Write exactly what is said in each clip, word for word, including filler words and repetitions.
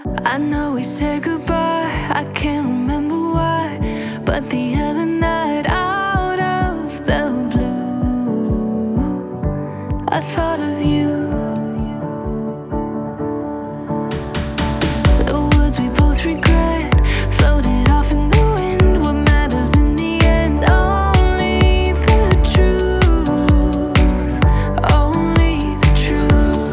I know we said goodbye, I can't remember why, but the other night out of the blue, I thought of you. The words we both regret floated off in the wind. What matters in the end? Only the truth, only the truth.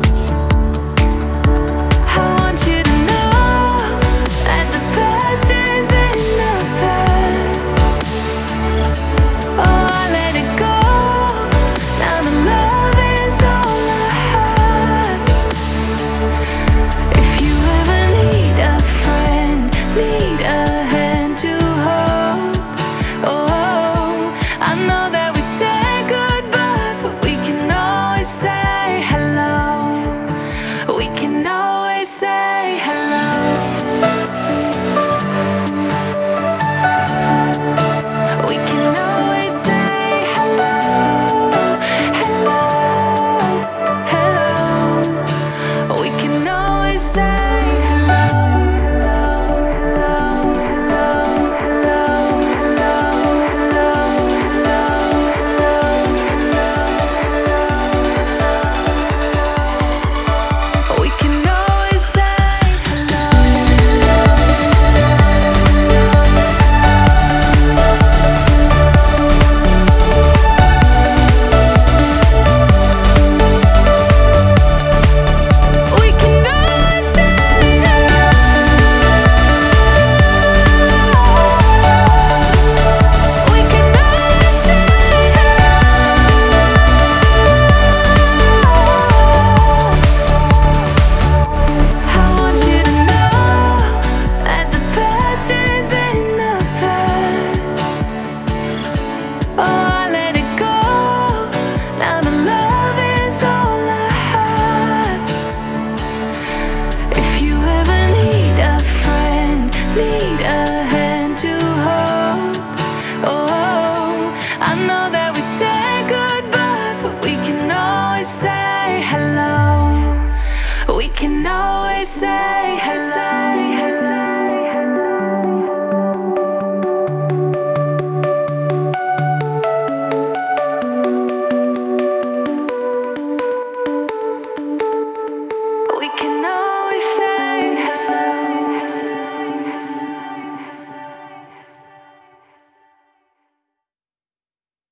I want you to know that the past is in the past. Oh, I let it go. Now the love is all I have. If you ever need a friend, need a hand to hold, oh, I know that we say goodbye, but we can always say hello. We can always say hello. We can always say hello, hello, hello. We can always say hello, hello, we can always say hello. We can always say hello. We can always say I want you to know that the past is in the past. Oh, I let it go. Now the love is all I have. If you ever need a friend, need a hand to hold, oh, I know that we say goodbye, but we can always say hello. We can always say hello.